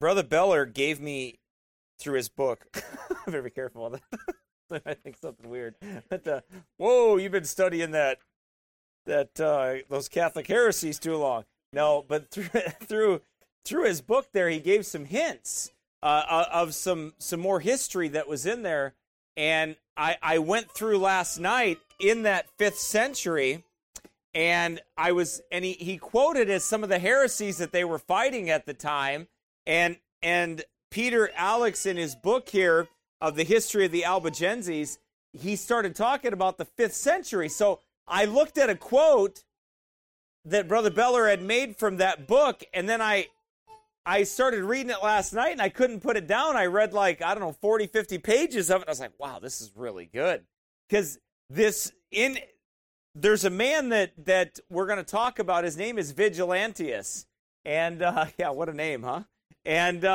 Brother Beller gave me through his book. I better be careful of that. I think something weird. But, whoa, you've been studying those Catholic heresies too long. No, but through his book there, he gave some hints of some more history that was in there. And I went through last night in that 5th century, and he quoted as some of the heresies that they were fighting at the time. And Peter Alex, in his book here of the history of the Albigenses, he started talking about the 5th century. So I looked at a quote that Brother Beller had made from that book, and then I started reading it last night, and I couldn't put it down. I read 40, 50 pages of it. I was like, wow, this is really good. Because there's a man that we're going to talk about. His name is Vigilantius. And, yeah, what a name, huh? And,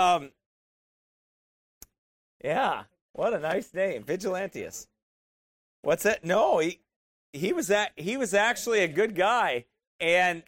yeah, what a nice name, Vigilantius. What's that? No, he was actually a good guy, and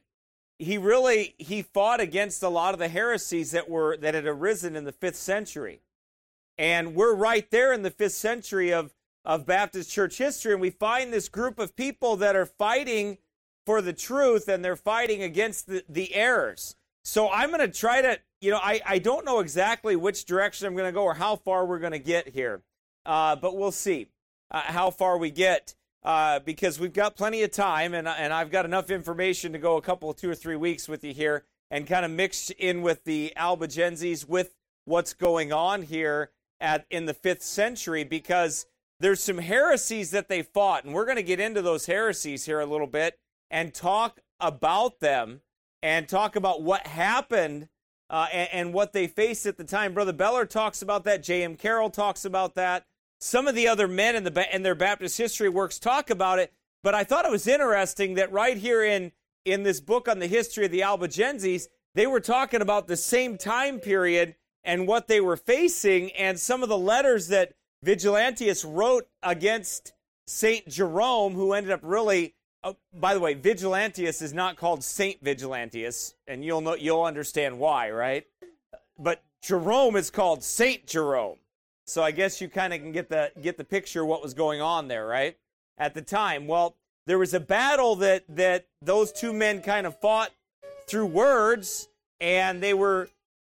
he fought against a lot of the heresies that had arisen in the 5th century. And we're right there in the 5th century of Baptist church history, and we find this group of people that are fighting for the truth, and they're fighting against the errors. So I'm going to try to, I don't know exactly which direction I'm going to go or how far we're going to get here, but we'll see how far we get. Because we've got plenty of time, and I've got enough information to go a couple, 2 or 3 weeks with you here, and kind of mix in with the Albigenses with what's going on here in the 5th century, because there's some heresies that they fought, and we're going to get into those heresies here a little bit and talk about them and talk about what happened and what they faced at the time. Brother Beller talks about that. J.M. Carroll talks about that. Some of the other men in their Baptist history works talk about it, but I thought it was interesting that right here in this book on the history of the Albigenses, they were talking about the same time period and what they were facing, and some of the letters that Vigilantius wrote against Saint Jerome, who ended up really, by the way, Vigilantius is not called Saint Vigilantius, and you'll understand why, right? But Jerome is called Saint Jerome. So I guess you kind of can get the picture of what was going on there, right? At the time. Well, there was a battle that those two men kind of fought through words, and they were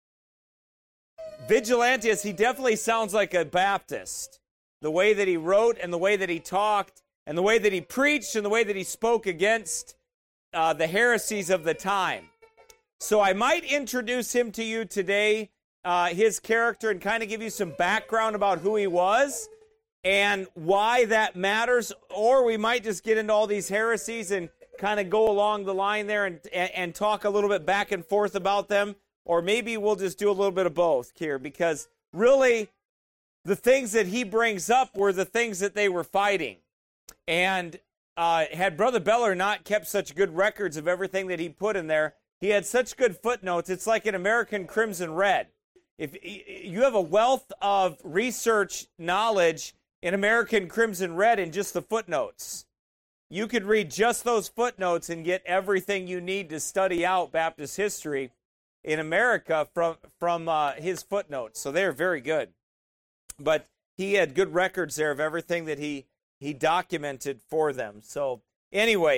Vigilantius. He definitely sounds like a Baptist. The way that he wrote and the way that he talked and the way that he preached and the way that he spoke against the heresies of the time. So I might introduce him to you today, his character, and kind of give you some background about who he was and why that matters, or we might just get into all these heresies and kind of go along the line there and talk a little bit back and forth about them, or maybe we'll just do a little bit of both here, because really the things that he brings up were the things that they were fighting. And had Brother Beller not kept such good records of everything that he put in there, he had such good footnotes. It's like an American Crimson Red. If you have a wealth of research knowledge in American Crimson Red in just the footnotes, you could read just those footnotes and get everything you need to study out Baptist history in America from his footnotes. So they're very good. But he had good records there of everything that he documented for them. So anyway,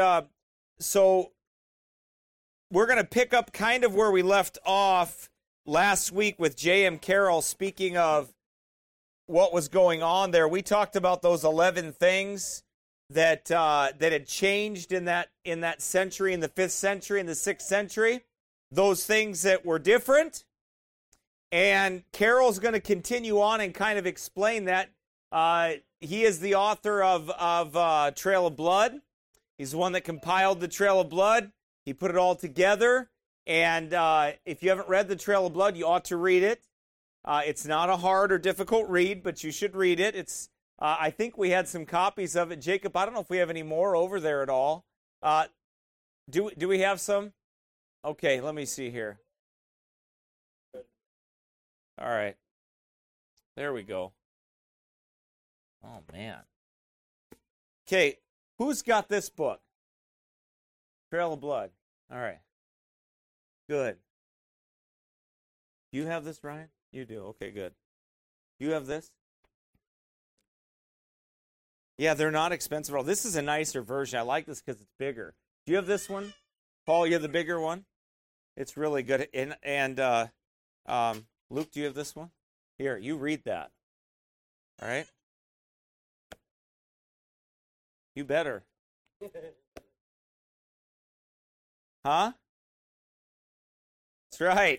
so we're going to pick up kind of where we left off last week with J.M. Carroll speaking of what was going on there. We talked about those 11 things that had changed in that century, in the 5th century, in the 6th century. Those things that were different. And Carroll's going to continue on and kind of explain that. He is the author of Trail of Blood. He's the one that compiled the Trail of Blood. He put it all together. And if you haven't read the Trail of Blood, you ought to read it. It's not a hard or difficult read, but you should read it. It's I think we had some copies of it. Jacob, I don't know if we have any more over there at all. Do we have some? Okay, let me see here. All right. There we go. Oh, man. Okay, who's got this book? Trail of Blood. All right. Good. Do you have this, Ryan? You do. Okay, good. Do you have this? Yeah, they're not expensive at all. This is a nicer version. I like this because it's bigger. Do you have this one? Paul, you have the bigger one? It's really good. And Luke, do you have this one? Here, you read that. All right? You better. Huh? That's right.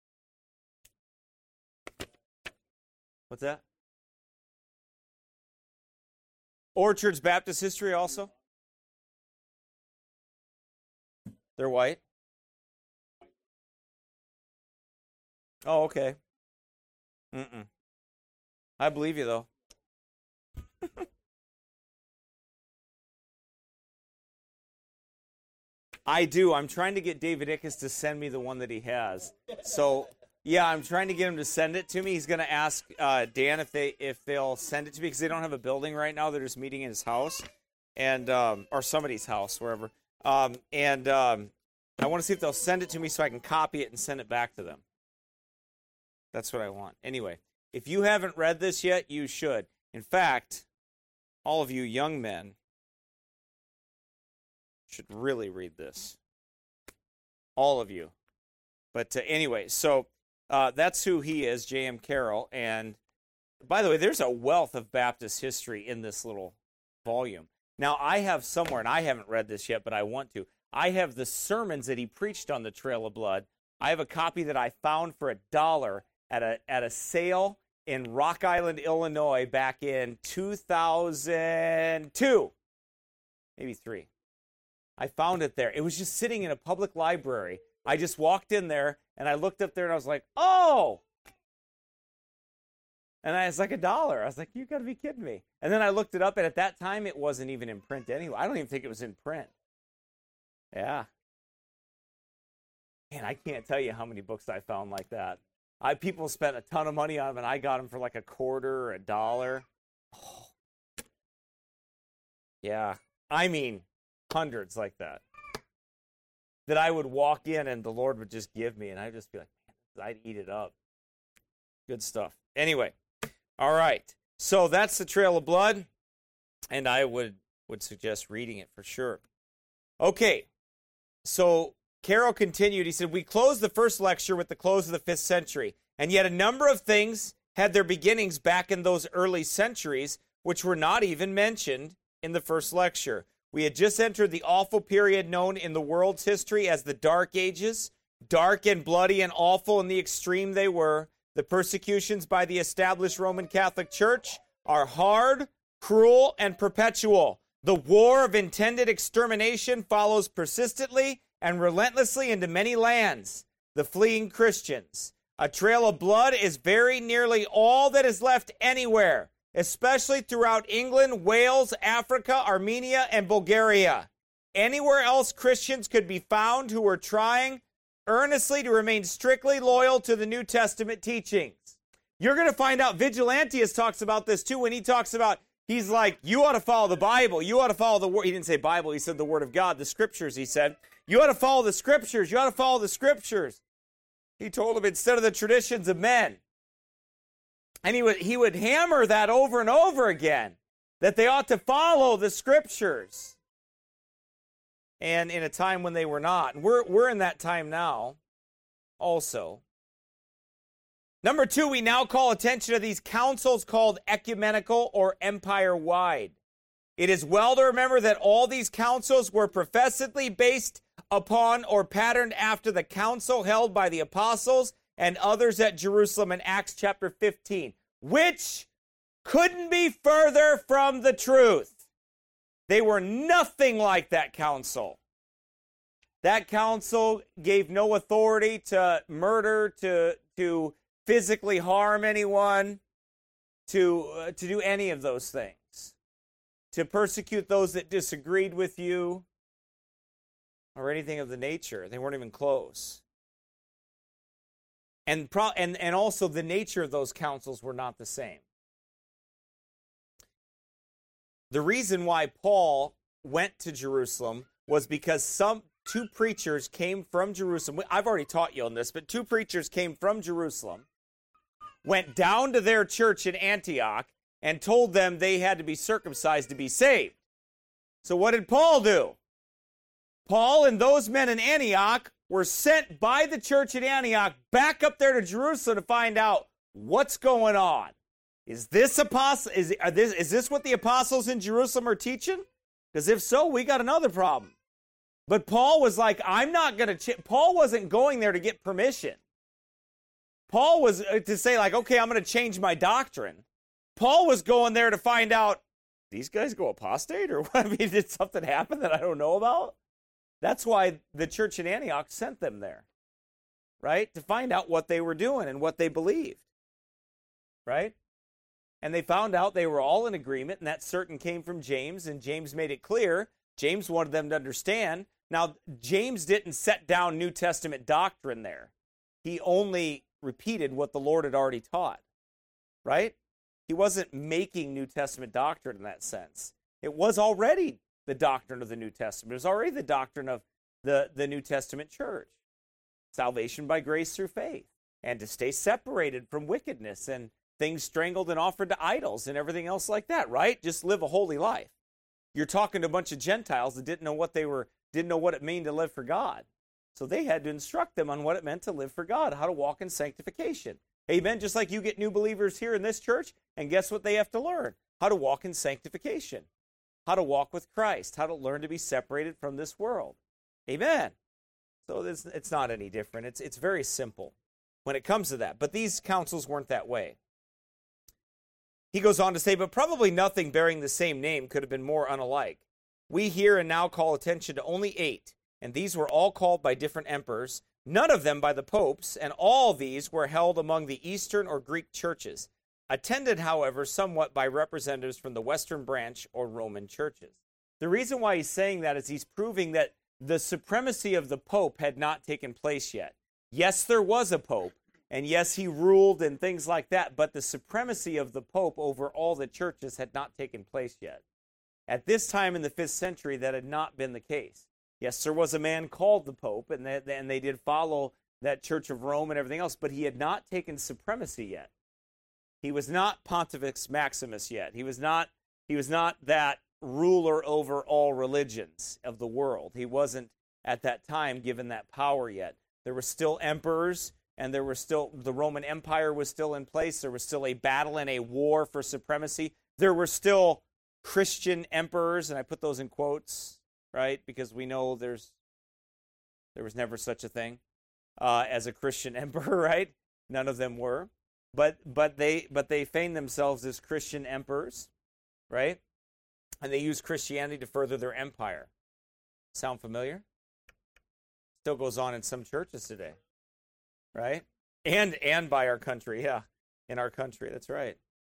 What's that? Orchard's Baptist History also? They're white? Oh, okay. I believe you, though. I do. I'm trying to get David Ickes to send me the one that he has. So, yeah, I'm trying to get him to send it to me. He's going to ask Dan if they'll send it to me because they don't have a building right now. They're just meeting in his house and or somebody's house, wherever. I want to see if they'll send it to me so I can copy it and send it back to them. That's what I want. Anyway, if you haven't read this yet, you should. In fact, all of you young men should really read this. All of you. But anyway, so that's who he is, J.M. Carroll. And by the way, there's a wealth of Baptist history in this little volume. Now, I have somewhere, and I haven't read this yet, but I want to. I have the sermons that he preached on the Trail of Blood. I have a copy that I found for $1 at a sale in Rock Island, Illinois, back in 2002, maybe 3. I found it there. It was just sitting in a public library. I just walked in there, and I looked up there, and I was like, oh! And it's like $1. I was like, you got to be kidding me. And then I looked it up, and at that time, it wasn't even in print anyway. I don't even think it was in print. Yeah. Man, I can't tell you how many books I found like that. People spent a ton of money on them, and I got them for like $0.25 or $1. Oh. Yeah. I mean, hundreds like that. That I would walk in, and the Lord would just give me, and I'd just be like, man, I'd eat it up. Good stuff. Anyway. All right. So that's the Trail of Blood, and I would suggest reading it for sure. Okay. So Carroll continued. He said, we closed the first lecture with the close of the 5th century, and yet a number of things had their beginnings back in those early centuries, which were not even mentioned in the first lecture. We had just entered the awful period known in the world's history as the Dark Ages. Dark and bloody and awful in the extreme they were. The persecutions by the established Roman Catholic Church are hard, cruel, and perpetual. The war of intended extermination follows persistently and relentlessly into many lands. The fleeing Christians. A trail of blood is very nearly all that is left anywhere, especially throughout England, Wales, Africa, Armenia, and Bulgaria. Anywhere else Christians could be found who were trying earnestly to remain strictly loyal to the New Testament teachings. You're going to find out Vigilantius talks about this too when he talks about, he's like, you ought to follow the Bible. You ought to follow the word. He didn't say Bible. He said the Word of God, the Scriptures, he said. You ought to follow the Scriptures. You ought to follow the Scriptures. He told them instead of the traditions of men. And he would hammer that over and over again, that they ought to follow the Scriptures. And in a time when they were not. And we're in that time now also. Number 2, we now call attention to these councils called ecumenical or empire-wide. It is well to remember that all these councils were professedly based upon or patterned after the council held by the apostles and others at Jerusalem in Acts chapter 15, which couldn't be further from the truth. They were nothing like that council. That council gave no authority to murder, to physically harm anyone, to do any of those things, to persecute those that disagreed with you, or anything of the nature. They weren't even close. And also the nature of those councils were not the same. The reason why Paul went to Jerusalem was because some two preachers came from Jerusalem. I've already taught you on this, but two preachers came from Jerusalem, went down to their church in Antioch, and told them they had to be circumcised to be saved. So what did Paul do? Paul and those men in Antioch were sent by the church at Antioch back up there to Jerusalem to find out what's going on. Is this what the apostles in Jerusalem are teaching? Because if so, we got another problem. But Paul was like, I'm not going to... Paul wasn't going there to get permission. Paul was to say like, okay, I'm going to change my doctrine. Paul was going there to find out, these guys go apostate? Or what? I mean, did something happen that I don't know about? That's why the church in Antioch sent them there, right? To find out what they were doing and what they believed, right? And they found out they were all in agreement, and that certain came from James, and James made it clear. James wanted them to understand. Now, James didn't set down New Testament doctrine there. He only repeated what the Lord had already taught, right? He wasn't making New Testament doctrine in that sense. It was already the doctrine of the New Testament. It was already the doctrine of the New Testament church. Salvation by grace through faith, and to stay separated from wickedness and things strangled and offered to idols and everything else like that, right? Just live a holy life. You're talking to a bunch of Gentiles that didn't know what it meant to live for God. So they had to instruct them on what it meant to live for God, how to walk in sanctification. Amen. Just like you get new believers here in this church, and guess what they have to learn? How to walk in sanctification, how to walk with Christ, how to learn to be separated from this world. Amen. So it's not any different. It's very simple when it comes to that. But these councils weren't that way. He goes on to say, but probably nothing bearing the same name could have been more unalike. We here and now call attention to only 8, and these were all called by different emperors, none of them by the popes, and all these were held among the Eastern or Greek churches, attended, however, somewhat by representatives from the Western branch or Roman churches. The reason why he's saying that is he's proving that the supremacy of the pope had not taken place yet. Yes, there was a pope, and yes, he ruled and things like that, but the supremacy of the Pope over all the churches had not taken place yet. At this time in the 5th century, that had not been the case. Yes, there was a man called the Pope, and they did follow that Church of Rome and everything else, but he had not taken supremacy yet. He was not Pontifex Maximus yet. He was not that ruler over all religions of the world. He wasn't at that time given that power yet. There were still emperors, and the Roman Empire was still in place. There was still a battle and a war for supremacy. There were still Christian emperors, and I put those in quotes, right? Because we know there was never such a thing as a Christian emperor, right? None of them were. But they feigned themselves as Christian emperors, right? And they used Christianity to further their empire. Sound familiar? Still goes on in some churches today. Right? And by our country, yeah. In our country, that's right.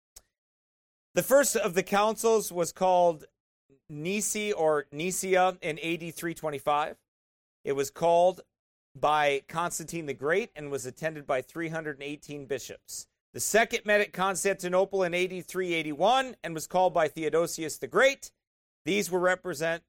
The first of the councils was called Nicaea in AD 325. It was called by Constantine the Great and was attended by 318 bishops. The second met at Constantinople in AD 381 and was called by Theodosius the Great. These were present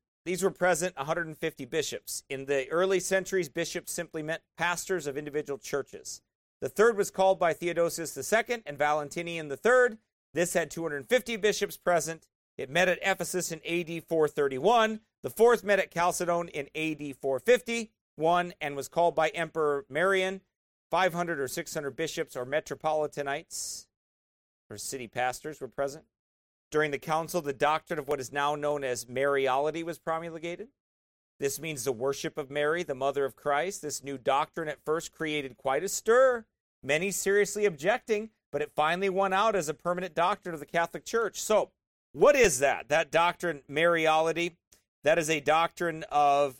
150 bishops. In the early centuries, bishops simply meant pastors of individual churches. The third was called by Theodosius II and Valentinian III. This had 250 bishops present. It met at Ephesus in AD 431. The fourth met at Chalcedon in AD 451 and was called by Emperor Marian. 500 or 600 bishops or metropolitanites, or city pastors, were present. During the council, the doctrine of what is now known as Mariology was promulgated. This means the worship of Mary, the mother of Christ. This new doctrine at first created quite a stir, many seriously objecting, but it finally won out as a permanent doctrine of the Catholic Church. So, what is that? That doctrine, Mariology, that is the doctrine of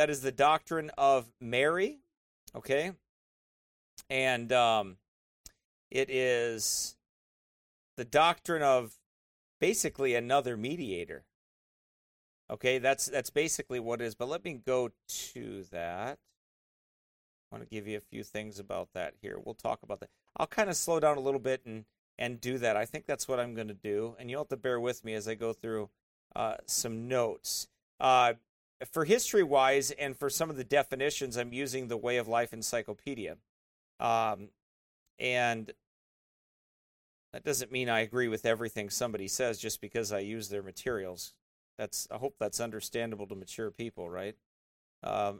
Mary, okay? And it is the doctrine of basically another mediator. Okay, that's basically what it is. But let me go to that. I want to give you a few things about that here. We'll talk about that. I'll kind of slow down a little bit and do that. I think that's what I'm going to do. And you'll have to bear with me as I go through some notes. for history-wise and for some of the definitions, I'm using the Way of Life Encyclopedia. And that doesn't mean I agree with everything somebody says just because I use their materials. I hope that's understandable to mature people, right? And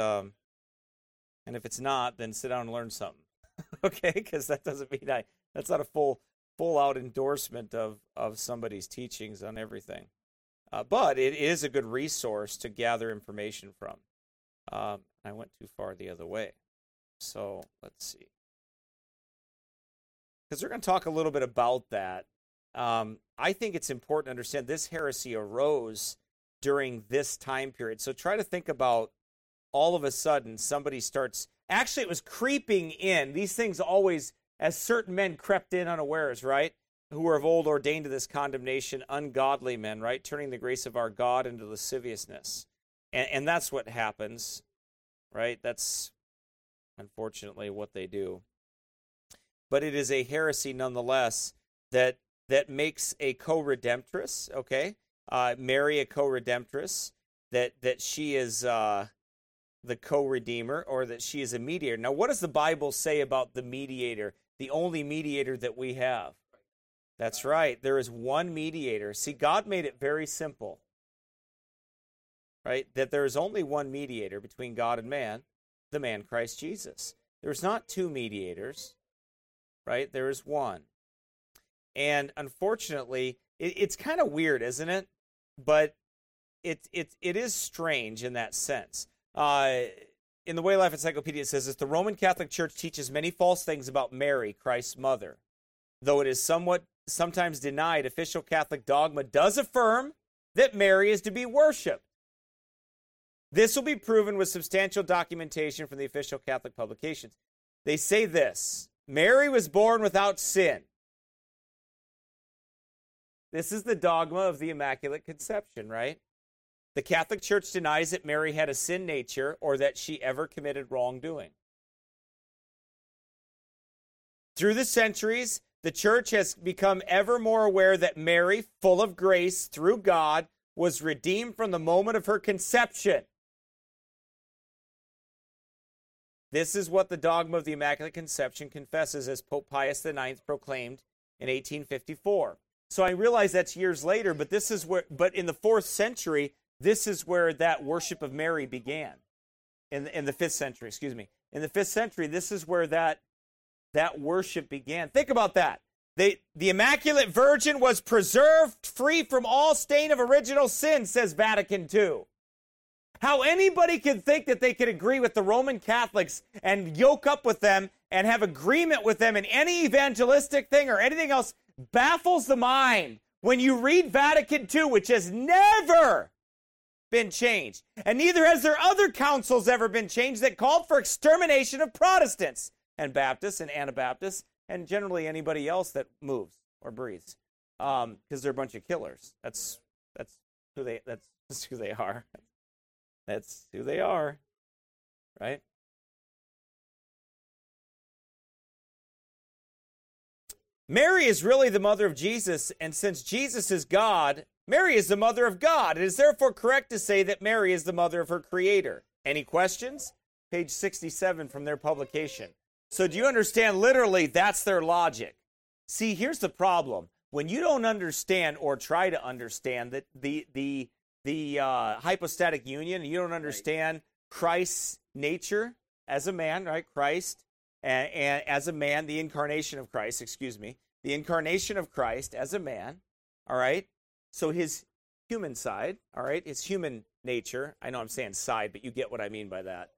if it's not, then sit down and learn something, okay? Because that doesn't mean that's not a full-out endorsement of somebody's teachings on everything. But it is a good resource to gather information from. I went too far the other way. So let's see. Because we're going to talk a little bit about that. I think it's important to understand this heresy arose during this time period. So try to think about all of a sudden somebody starts... Actually, it was creeping in. These things always, as certain men crept in unawares, right? Who were of old ordained to this condemnation, ungodly men, right? Turning the grace of our God into lasciviousness. And that's what happens, right? That's unfortunately what they do. But it is a heresy nonetheless that makes a co-redemptress, okay? Mary a co-redemptress, that she is the co-redeemer, or that she is a mediator. Now, what does the Bible say about the mediator, the only mediator that we have? That's right. There is one mediator. See, God made it very simple, right? That there is only one mediator between God and man, the man Christ Jesus. There's not two mediators, right? There is one. And unfortunately, it's kind of weird, isn't it? But it is strange in that sense. In the Way of Life Encyclopedia, it says this: the Roman Catholic Church teaches many false things about Mary, Christ's mother. Though it is sometimes denied, official Catholic dogma does affirm that Mary is to be worshipped. This will be proven with substantial documentation from the official Catholic publications. They say this: Mary was born without sin. This is the dogma of the Immaculate Conception, right? The Catholic Church denies that Mary had a sin nature or that she ever committed wrongdoing. Through the centuries, the Church has become ever more aware that Mary, full of grace through God, was redeemed from the moment of her conception. This is what the dogma of the Immaculate Conception confesses, as Pope Pius IX proclaimed in 1854. So I realize that's years later, but in the 4th century, this is where that worship of Mary began. In the 5th century, excuse me. In the 5th century, this is where that worship began. Think about that. The Immaculate Virgin was preserved free from all stain of original sin, says Vatican II. How anybody could think that they could agree with the Roman Catholics and yoke up with them and have agreement with them in any evangelistic thing or anything else baffles the mind when you read Vatican II, which has never been changed. And neither has their other councils ever been changed that called for extermination of Protestants and Baptists and Anabaptists and generally anybody else that moves or breathes, because they're a bunch of killers. That's who they are. That's who they are, right? Mary is really the mother of Jesus, and since Jesus is God, Mary is the mother of God. It is therefore correct to say that Mary is the mother of her Creator. Any questions? Page 67 from their publication. So do you understand? Literally, that's their logic. See, here's the problem. When you don't understand or try to understand that the hypostatic union, you don't understand Christ's nature as a man, right? Christ, and as a man, the incarnation of Christ, the incarnation of Christ as a man, all right? So his human side, all right, his human nature. I know I'm saying side, but you get what I mean by that.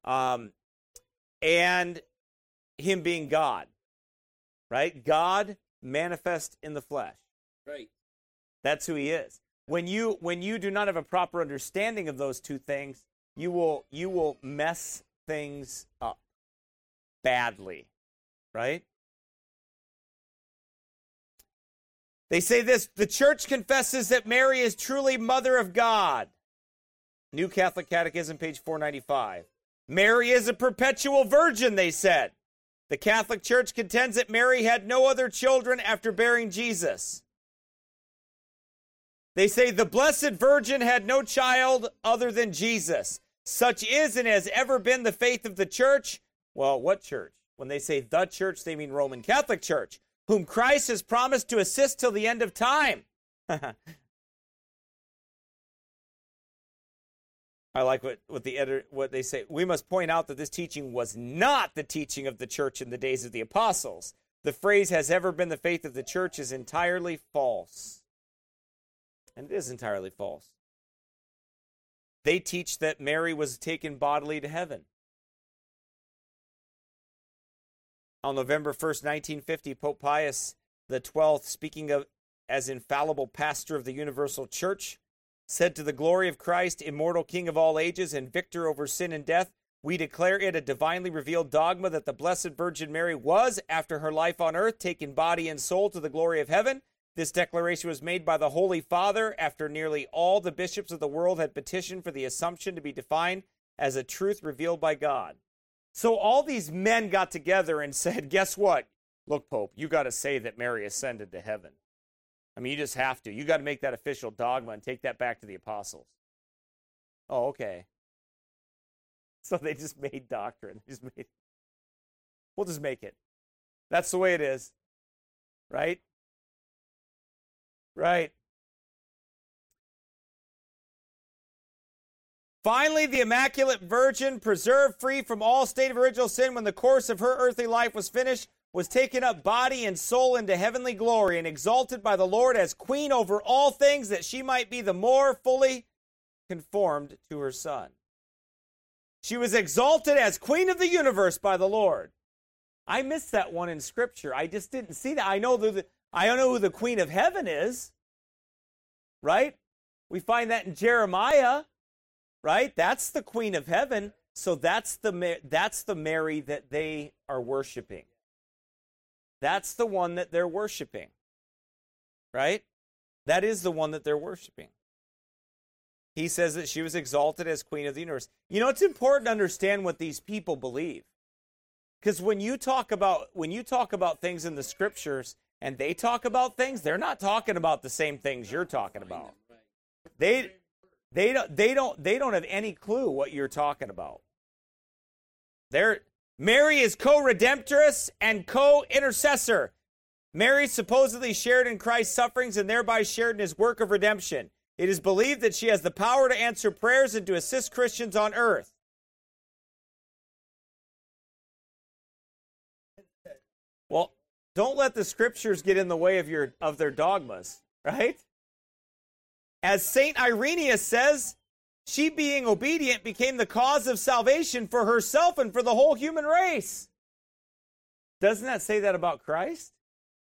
And him being God, right? God manifest in the flesh. Right. That's who he is. When you do not have a proper understanding of those two things, you will mess things up badly, right? They say this: the Church confesses that Mary is truly Mother of God. New Catholic Catechism, page 495. Mary is a perpetual virgin, they said. The Catholic Church contends that Mary had no other children after bearing Jesus. They say the Blessed Virgin had no child other than Jesus. Such is and has ever been the faith of the church. Well, what church? When they say the church, they mean Roman Catholic Church, whom Christ has promised to assist till the end of time. I like what they say. We must point out that this teaching was not the teaching of the church in the days of the apostles. The phrase has ever been the faith of the church is entirely false. And it is entirely false. They teach that Mary was taken bodily to heaven. On November 1st, 1950, Pope Pius XII, speaking of as infallible pastor of the universal church, said, to the glory of Christ, immortal King of all ages and victor over sin and death, we declare it a divinely revealed dogma that the Blessed Virgin Mary was, after her life on earth, taken body and soul to the glory of heaven. This declaration was made by the Holy Father after nearly all the bishops of the world had petitioned for the Assumption to be defined as a truth revealed by God. So all these men got together and said, guess what? Look, Pope, you got to say that Mary ascended to heaven. I mean, you just have to. You got to make that official dogma and take that back to the apostles. Oh, okay. So they just made doctrine. We'll just make it. That's the way it is. Right? Right. Finally, the Immaculate Virgin, preserved free from all state of original sin when the course of her earthly life was finished, was taken up body and soul into heavenly glory and exalted by the Lord as queen over all things, that she might be the more fully conformed to her Son. She was exalted as queen of the universe by the Lord. I missed that one in Scripture. I just didn't see that. I know who the queen of heaven is, right? We find that in Jeremiah, right? That's the queen of heaven. So that's the Mary that they are worshiping. That's the one that they're worshiping, right? That is the one that they're worshiping. He says that she was exalted as queen of the universe. You know, it's important to understand what these people believe. Because when you talk about things in the Scriptures and they talk about things, they're not talking about the same things you're talking about. They don't have any clue what you're talking about. Mary is co-redemptress and co-intercessor. Mary supposedly shared in Christ's sufferings and thereby shared in his work of redemption. It is believed that she has the power to answer prayers and to assist Christians on earth. Well, don't let the Scriptures get in the way of their dogmas, right? As Saint Irenaeus says, she, being obedient, became the cause of salvation for herself and for the whole human race. Doesn't that say that about Christ?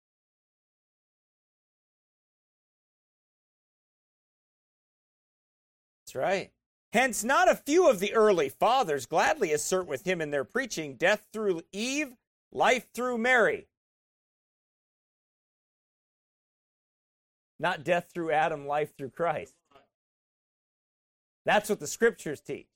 That's right. Hence, not a few of the early fathers gladly assert with him in their preaching death through Eve, life through Mary. Not death through Adam, life through Christ. That's what the Scriptures teach.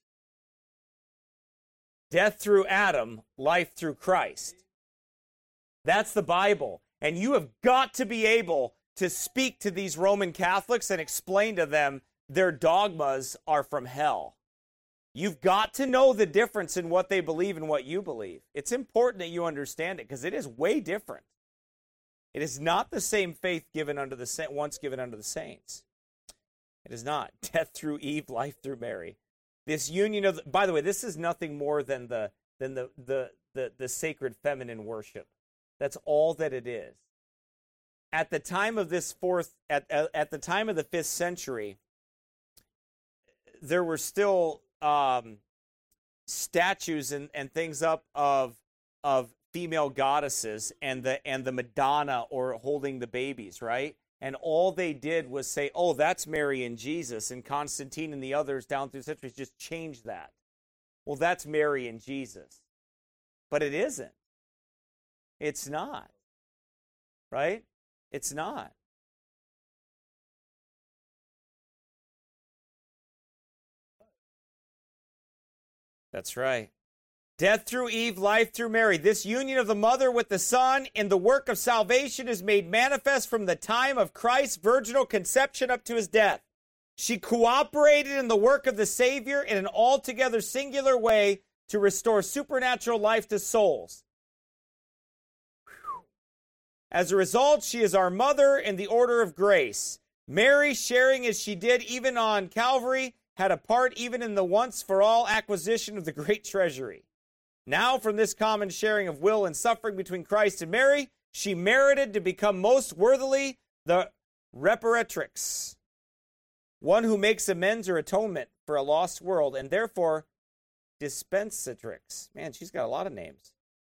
Death through Adam, life through Christ. That's the Bible. And you have got to be able to speak to these Roman Catholics and explain to them their dogmas are from hell. You've got to know the difference in what they believe and what you believe. It's important that you understand it because it is way different. It is not the same faith once given unto the saints. It is not. Death through Eve, life through Mary. This union of, by the way, this is nothing more than the sacred feminine worship. That's all that it is. At the time of at the time of the 5th century, there were still statues and things up of female goddesses and the Madonna or holding the babies, right? And all they did was say, oh, that's Mary and Jesus. And Constantine and the others down through the centuries just changed that. Well, that's Mary and Jesus. But it isn't. It's not. Right? It's not. That's right. Death through Eve, life through Mary. This union of the mother with the son in the work of salvation is made manifest from the time of Christ's virginal conception up to his death. She cooperated in the work of the Savior in an altogether singular way to restore supernatural life to souls. As a result, she is our mother in the order of grace. Mary, sharing as she did even on Calvary, had a part even in the once-for-all acquisition of the great treasury. Now, from this common sharing of will and suffering between Christ and Mary, she merited to become most worthily the reparatrix, one who makes amends or atonement for a lost world, and therefore dispensatrix. Man, she's got a lot of names.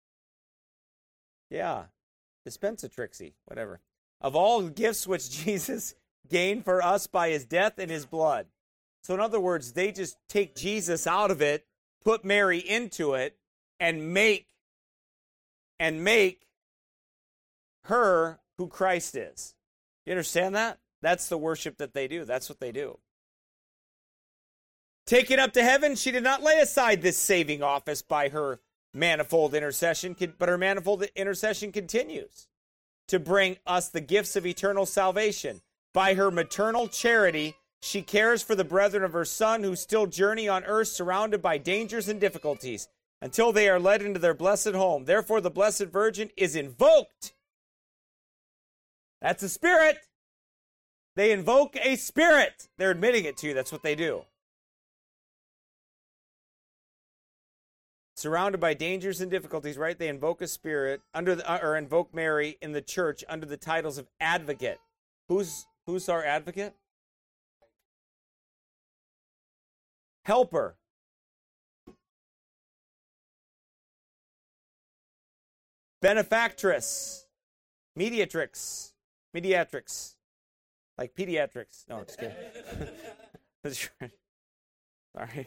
Yeah, dispensatrixy, whatever. Of all the gifts which Jesus gained for us by his death and his blood. So in other words, they just take Jesus out of it, put Mary into it, and make her who Christ is. You understand that? That's the worship that they do. That's what they do. Taken up to heaven, she did not lay aside this saving office by her manifold intercession, but her manifold intercession continues to bring us the gifts of eternal salvation. By her maternal charity, she cares for the brethren of her Son who still journey on earth surrounded by dangers and difficulties until they are led into their blessed home. Therefore, the Blessed Virgin is invoked. That's a spirit. They invoke a spirit. They're admitting it to you. That's what they do. Surrounded by dangers and difficulties, right? They invoke a spirit or invoke Mary in the church under the titles of advocate. Who's our advocate? Helper. Benefactress. Mediatrix. Like pediatrics. No, I'm just kidding. Sorry.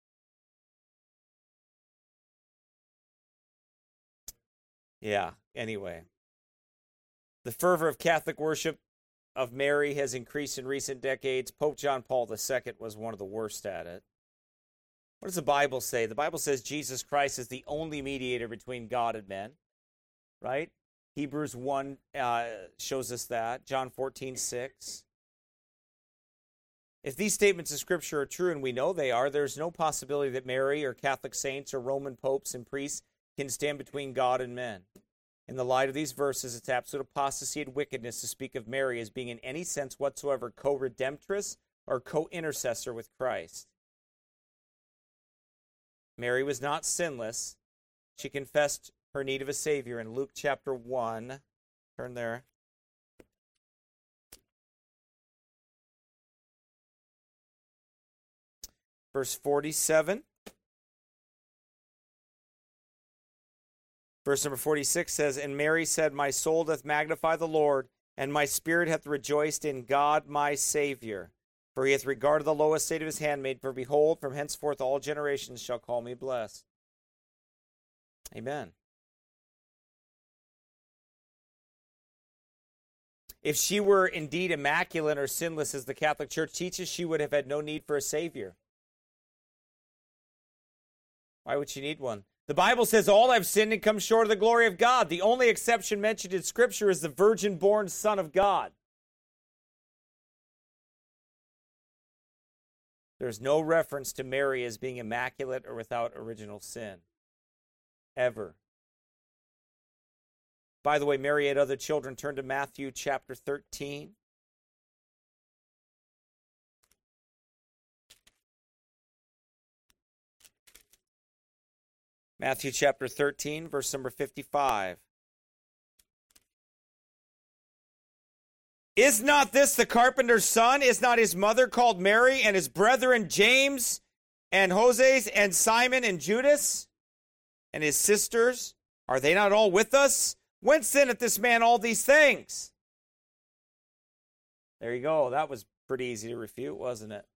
Yeah, anyway. The fervor of Catholic worship of Mary has increased in recent decades. Pope John Paul II was one of the worst at it. What does the Bible say? The Bible says Jesus Christ is the only mediator between God and men, right? Hebrews 1 shows us that. John 14:6. If these statements of Scripture are true, and we know they are, there's no possibility that Mary or Catholic saints or Roman popes and priests can stand between God and men. In the light of these verses, it's absolute apostasy and wickedness to speak of Mary as being in any sense whatsoever co-redemptress or co-intercessor with Christ. Mary was not sinless. She confessed her need of a Savior in Luke chapter 1. Turn there. Verse 47. Verse number 46 says, And Mary said, My soul doth magnify the Lord, and my spirit hath rejoiced in God my Savior. For he hath regarded the low estate of his handmaid. For behold, from henceforth all generations shall call me blessed. Amen. If she were indeed immaculate or sinless, as the Catholic Church teaches, she would have had no need for a Savior. Why would she need one? The Bible says all have sinned and come short of the glory of God. The only exception mentioned in Scripture is the virgin-born Son of God. There's no reference to Mary as being immaculate or without original sin. Ever. By the way, Mary had other children. Turn to Matthew chapter 13. Matthew chapter 13, verse number 55. Is not this the carpenter's son? Is not his mother called Mary, and his brethren James and Joses and Simon and Judas? And his sisters, are they not all with us? Whence sinneth this man all these things? There you go. That was pretty easy to refute, wasn't it?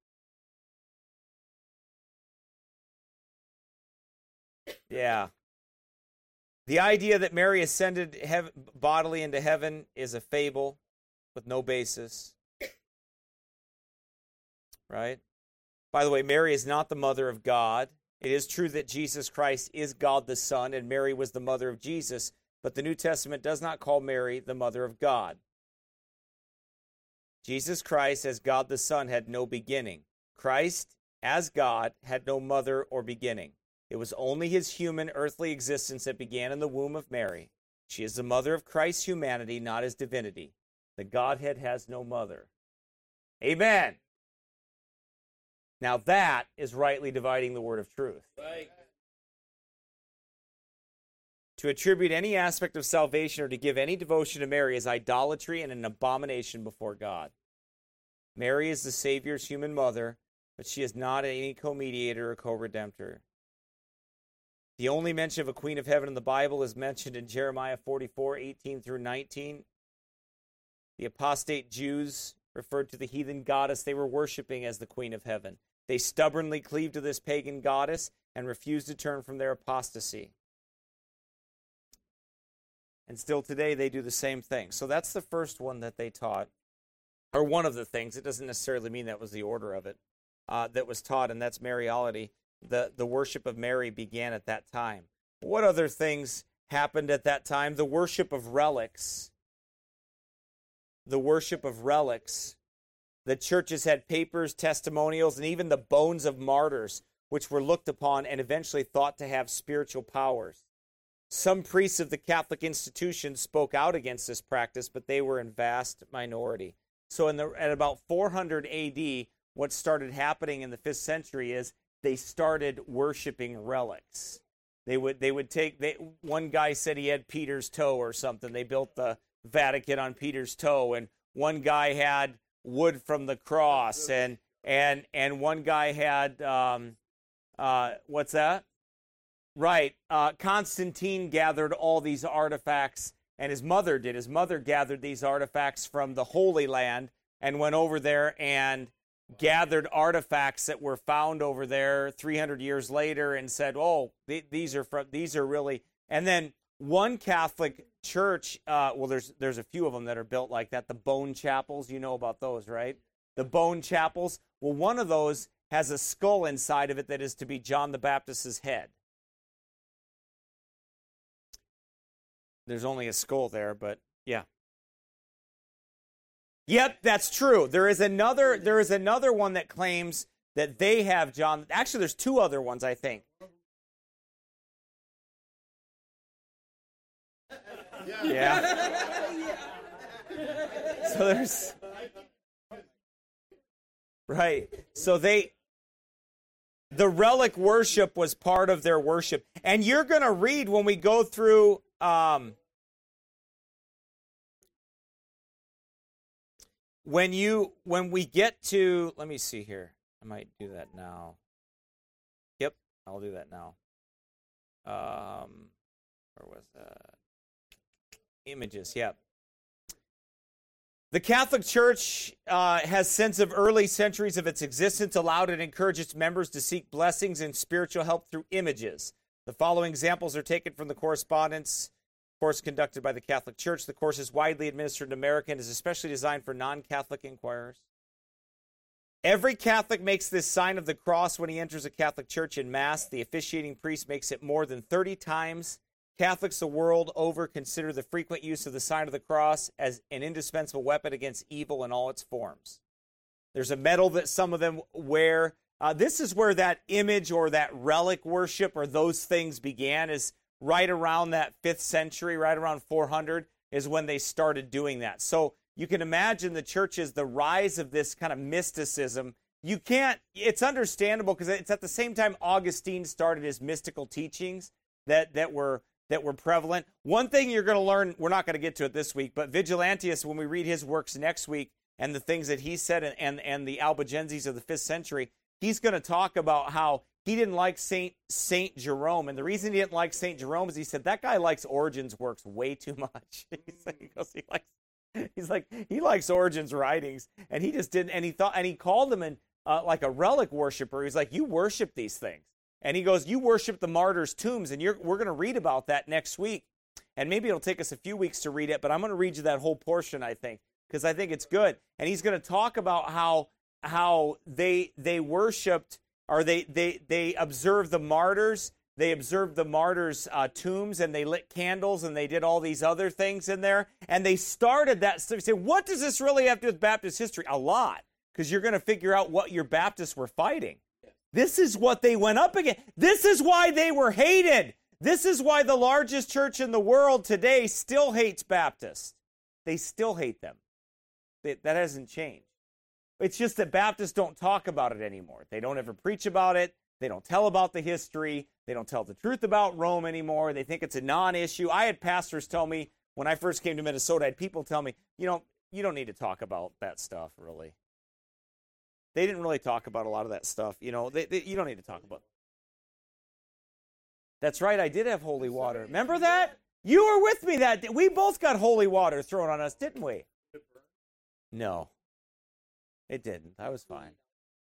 Yeah. The idea that Mary ascended bodily into heaven is a fable with no basis. Right? By the way, Mary is not the mother of God. It is true that Jesus Christ is God the Son, and Mary was the mother of Jesus, but the New Testament does not call Mary the mother of God. Jesus Christ, as God the Son, had no beginning. Christ, as God, had no mother or beginning. It was only his human, earthly existence that began in the womb of Mary. She is the mother of Christ's humanity, not his divinity. The Godhead has no mother. Amen. Now that is rightly dividing the word of truth. Right. To attribute any aspect of salvation or to give any devotion to Mary is idolatry and an abomination before God. Mary is the Savior's human mother, but she is not any co-mediator or co-redemptor. The only mention of a queen of heaven in the Bible is mentioned in Jeremiah 44:18 through 19. The apostate Jews referred to the heathen goddess they were worshiping as the queen of heaven. They stubbornly cleaved to this pagan goddess and refused to turn from their apostasy. And still today they do the same thing. So that's the first one that they taught, or one of the things. It doesn't necessarily mean that was the order of it that was taught, and that's Mariology. The worship of Mary began at that time. What other things happened at that time? The worship of relics. The worship of relics. The churches had papers, testimonials, and even the bones of martyrs, which were looked upon and eventually thought to have spiritual powers. Some priests of the Catholic institution spoke out against this practice, but they were in vast minority. So at about 400 AD, what started happening in the 5th century is they started worshiping relics. They would take, one guy said he had Peter's toe or something. They built the Vatican on Peter's toe, and one guy had wood from the cross, and one guy had what's that? Right, Constantine gathered all these artifacts, and his mother did. His mother gathered these artifacts from the Holy Land and went over there and gathered artifacts that were found over there 300 years later and said, "Oh, these are really." And then one Catholic church, well, there's a few of them that are built like that. The bone chapels, you know about those, right? The bone chapels. Well, one of those has a skull inside of it that is to be John the Baptist's head. There's only a skull there, but yeah. Yep, that's true. There is another one that claims that they have John. Actually, there's two other ones, I think. Yeah. So there's right. So the relic worship was part of their worship. And you're going to read when we go through when we get to, let me see here. I might do that now. Yep, I'll do that now. Where was that? Images, yep. The Catholic Church has, since of early centuries of its existence, allowed and encouraged its members to seek blessings and spiritual help through images. The following examples are taken from the correspondence course conducted by the Catholic Church. The course is widely administered in America and is especially designed for non-Catholic inquirers. Every Catholic makes this sign of the cross when he enters a Catholic church in Mass. The officiating priest makes it more than 30 times. Catholics the world over consider the frequent use of the sign of the cross as an indispensable weapon against evil in all its forms. There's a medal that some of them wear. This is where that image or that relic worship or those things began, is right around that 5th century, right around 400 is when they started doing that. So you can imagine the churches, the rise of this kind of mysticism. It's understandable because it's at the same time Augustine started his mystical teachings that were prevalent. One thing you're going to learn, we're not going to get to it this week, but Vigilantius, when we read his works next week and the things that he said and the Albigenses of the 5th century, he's going to talk about how he didn't like Saint Jerome. And the reason he didn't like Saint Jerome is he said, that guy likes Origen's works way too much. He likes Origen's writings. And he just didn't, and he called him like a relic worshiper. He's like, you worship these things. And he goes, you worship the martyrs' tombs, and we're going to read about that next week. And maybe it'll take us a few weeks to read it, but I'm going to read you that whole portion, I think, because I think it's good. And he's going to talk about how they worshipped or they observed the martyrs. They observed the martyrs' tombs, and they lit candles, and they did all these other things in there. And they started that stuff. You say, what does this really have to do with Baptist history? A lot, because you're going to figure out what your Baptists were fighting. This is what they went up against. This is why they were hated. This is why the largest church in the world today still hates Baptists. They still hate them. That hasn't changed. It's just that Baptists don't talk about it anymore. They don't ever preach about it. They don't tell about the history. They don't tell the truth about Rome anymore. They think it's a non-issue. I had pastors tell me, when I first came to Minnesota, I had people tell me, you don't need to talk about that stuff, really. They didn't really talk about a lot of that stuff. You don't need to talk about it. That's right, I did have holy water. Remember that? You were with me that day. We both got holy water thrown on us, didn't we? No, it didn't. I was fine.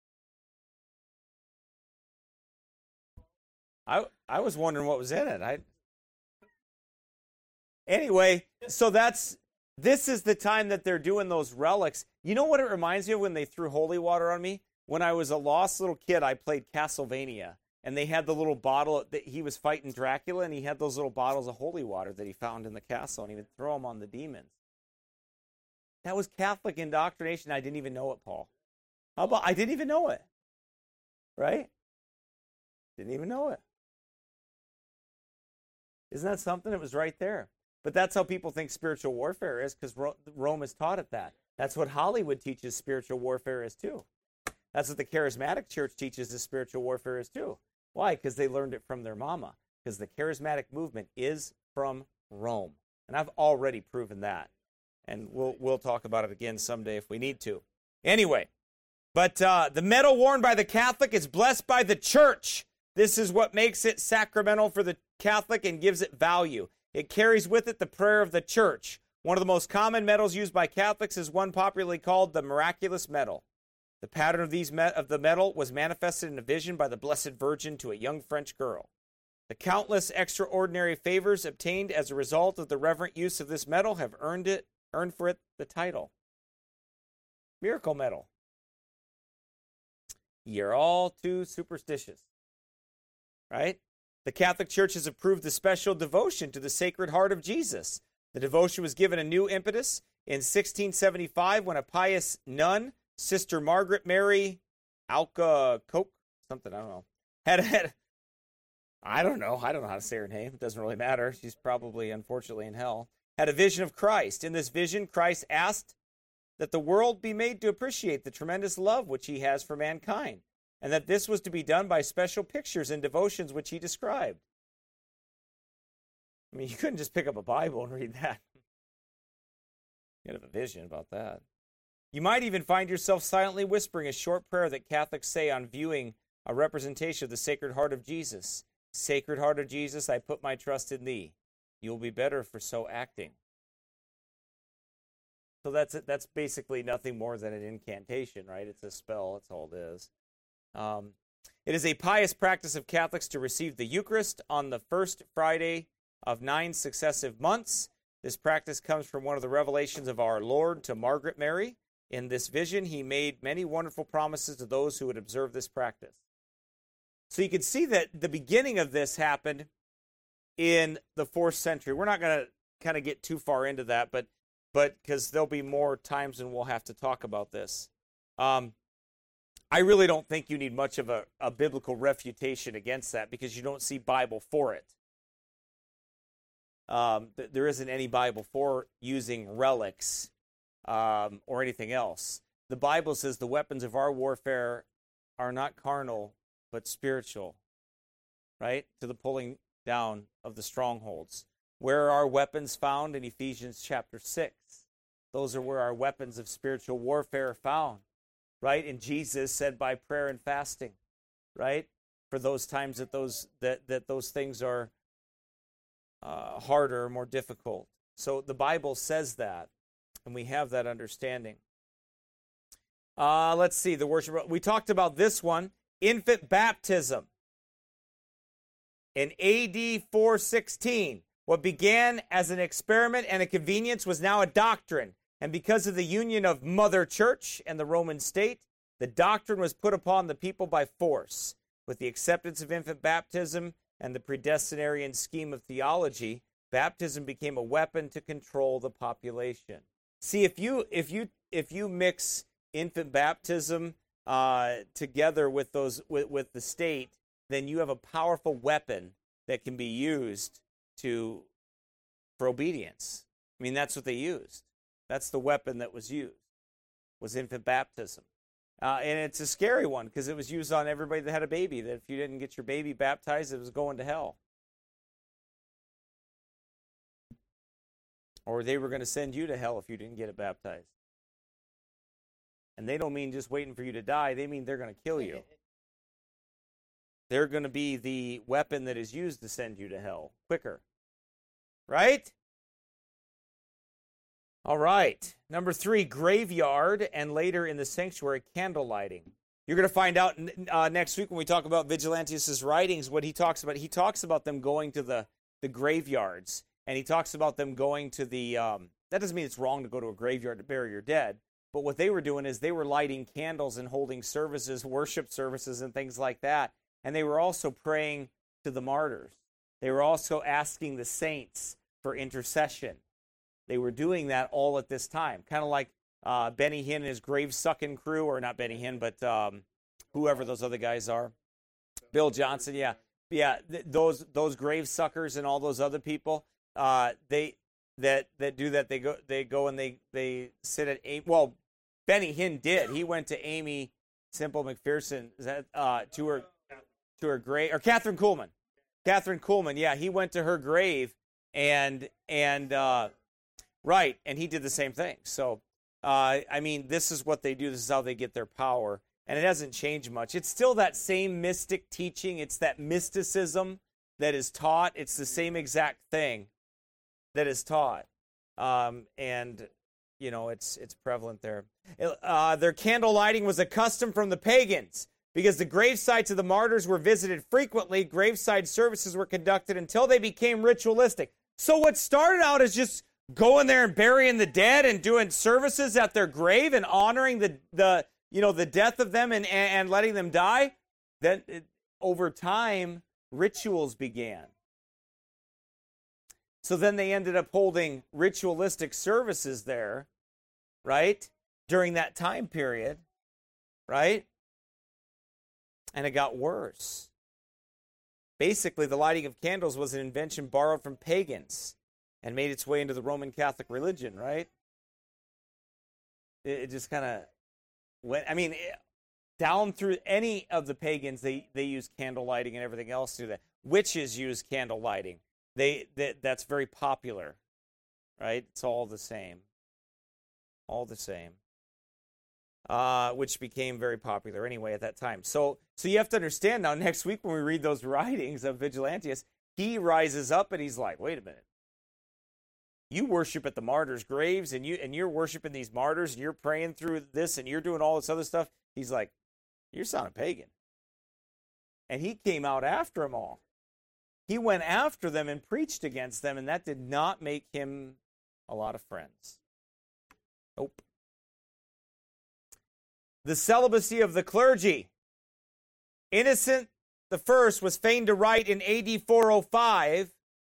I was wondering what was in it. Anyway, so this is the time that they're doing those relics. You know what it reminds me of when they threw holy water on me? When I was a lost little kid, I played Castlevania, and they had the little bottle that he was fighting Dracula, and he had those little bottles of holy water that he found in the castle, and he would throw them on the demons. That was Catholic indoctrination. I didn't even know it, Paul. How about I didn't even know it? Right? Didn't even know it. Isn't that something? It was right there. But that's how people think spiritual warfare is, because Rome has taught it that. That's what Hollywood teaches spiritual warfare is too. That's what the charismatic church teaches is spiritual warfare is too. Why? Because they learned it from their mama. Because the charismatic movement is from Rome. And I've already proven that. And we'll talk about it again someday if we need to. Anyway, but the medal worn by the Catholic is blessed by the church. This is what makes it sacramental for the Catholic and gives it value. It carries with it the prayer of the church. One of the most common medals used by Catholics is one popularly called the miraculous medal. The pattern of the medal was manifested in a vision by the Blessed Virgin to a young French girl. The countless extraordinary favors obtained as a result of the reverent use of this medal have earned for it the title Miracle Medal. You're all too superstitious, right? The Catholic Church has approved the special devotion to the Sacred Heart of Jesus. The devotion was given a new impetus in 1675 when a pious nun, Sister Margaret Mary Alacoque, something, I don't know, I don't know how to say her name. It doesn't really matter. She's probably, unfortunately, in hell. Had a vision of Christ. In this vision, Christ asked that the world be made to appreciate the tremendous love which he has for mankind, and that this was to be done by special pictures and devotions which he described. I mean, you couldn't just pick up a Bible and read that. You have a vision about that. You might even find yourself silently whispering a short prayer that Catholics say on viewing a representation of the Sacred Heart of Jesus. Sacred Heart of Jesus, I put my trust in thee. You will be better for so acting. So that's basically nothing more than an incantation, right? It's a spell. That's all it is. It is a pious practice of Catholics to receive the Eucharist on the first Friday of 9 successive months. This practice comes from one of the revelations of our Lord to Margaret Mary. In this vision, he made many wonderful promises to those who would observe this practice. So you can see that the beginning of this happened in the 4th century. We're not going to kind of get too far into that, but because there'll be more times when we'll have to talk about this. I really don't think you need much of a biblical refutation against that because you don't see Bible for it. There isn't any Bible for using relics or anything else. The Bible says the weapons of our warfare are not carnal, but spiritual, right? To the pulling down of the strongholds. Where are our weapons found? In Ephesians chapter 6. Those are where our weapons of spiritual warfare are found, right? And Jesus said by prayer and fasting, right? For those times that those things are harder, more difficult. So the Bible says that, and we have that understanding. Let's see, the worship. We talked about this one, infant baptism. In AD 416, what began as an experiment and a convenience was now a doctrine. And because of the union of Mother Church and the Roman state, the doctrine was put upon the people by force. With the acceptance of infant baptism and the predestinarian scheme of theology, baptism became a weapon to control the population. See, if you mix infant baptism together with with the state, then you have a powerful weapon that can be used for obedience. I mean, that's what they used. That's the weapon that was used, was infant baptism. And it's a scary one because it was used on everybody that had a baby, that if you didn't get your baby baptized, it was going to hell. Or they were going to send you to hell if you didn't get it baptized. And they don't mean just waiting for you to die. They mean they're going to kill you. They're going to be the weapon that is used to send you to hell quicker. Right? All right. Number 3, graveyard, and later in the sanctuary, candle lighting. You're going to find out next week when we talk about Vigilantius' writings what he talks about. He talks about them going to the graveyards, and he talks about them going to the... that doesn't mean it's wrong to go to a graveyard to bury your dead, but what they were doing is they were lighting candles and holding services, worship services, and things like that, and they were also praying to the martyrs. They were also asking the saints for intercession. They were doing that all at this time, kind of like Benny Hinn and his grave-sucking crew, or not Benny Hinn, but whoever those other guys are. Bill Johnson, yeah. Those grave suckers and all those other people, they do that. They go and they sit at Benny Hinn did. He went to Amy Semple McPherson to her grave, or Catherine Kuhlman. Catherine Kuhlman, yeah, he went to her grave and right, and he did the same thing. So, I mean, this is what they do. This is how they get their power. And it hasn't changed much. It's still that same mystic teaching. It's that mysticism that is taught. It's the same exact thing that is taught. And, you know, it's prevalent there. Their candle lighting was a custom from the pagans. Because the gravesites of the martyrs were visited frequently, graveside services were conducted until they became ritualistic. So what started out as just going there and burying the dead and doing services at their grave and honoring the death of them and letting them die, then over time, rituals began. So then they ended up holding ritualistic services there, right, during that time period, right? And it got worse. Basically, the lighting of candles was an invention borrowed from pagans and made its way into the Roman Catholic religion, right? It just kind of went, I mean, down through any of the pagans, they use candle lighting and everything else to do that. Witches use candle lighting. That's very popular, right? It's all the same. All the same. Which became very popular anyway at that time. So you have to understand now, next week when we read those writings of Vigilantius, he rises up and he's like, wait a minute. You worship at the martyrs' graves and you're worshiping these martyrs and you're praying through this and you're doing all this other stuff. He's like, you're sounding pagan. And he came out after them all. He went after them and preached against them, and that did not make him a lot of friends. Nope. The celibacy of the clergy. Innocent I was fain to write in AD 405,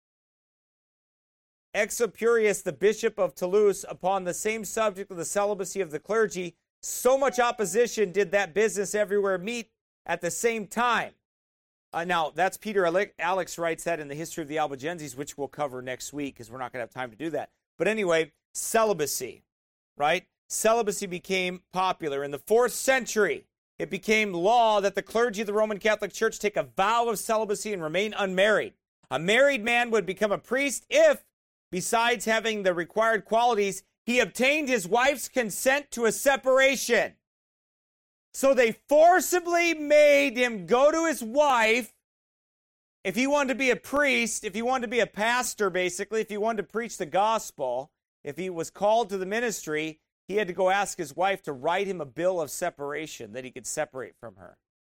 Exuperius, the bishop of Toulouse, upon the same subject of the celibacy of the clergy. So much opposition did that business everywhere meet at the same time. Now, that's Peter Alex writes that in the History of the Albigenses, which we'll cover next week because we're not going to have time to do that. But anyway, celibacy, right? Celibacy became popular. In the 4th century, it became law that the clergy of the Roman Catholic Church take a vow of celibacy and remain unmarried. A married man would become a priest if, besides having the required qualities, he obtained his wife's consent to a separation. So they forcibly made him go to his wife. If he wanted to be a priest, if he wanted to be a pastor, basically, if he wanted to preach the gospel, if he was called to the ministry, he had to go ask his wife to write him a bill of separation that he could separate from her.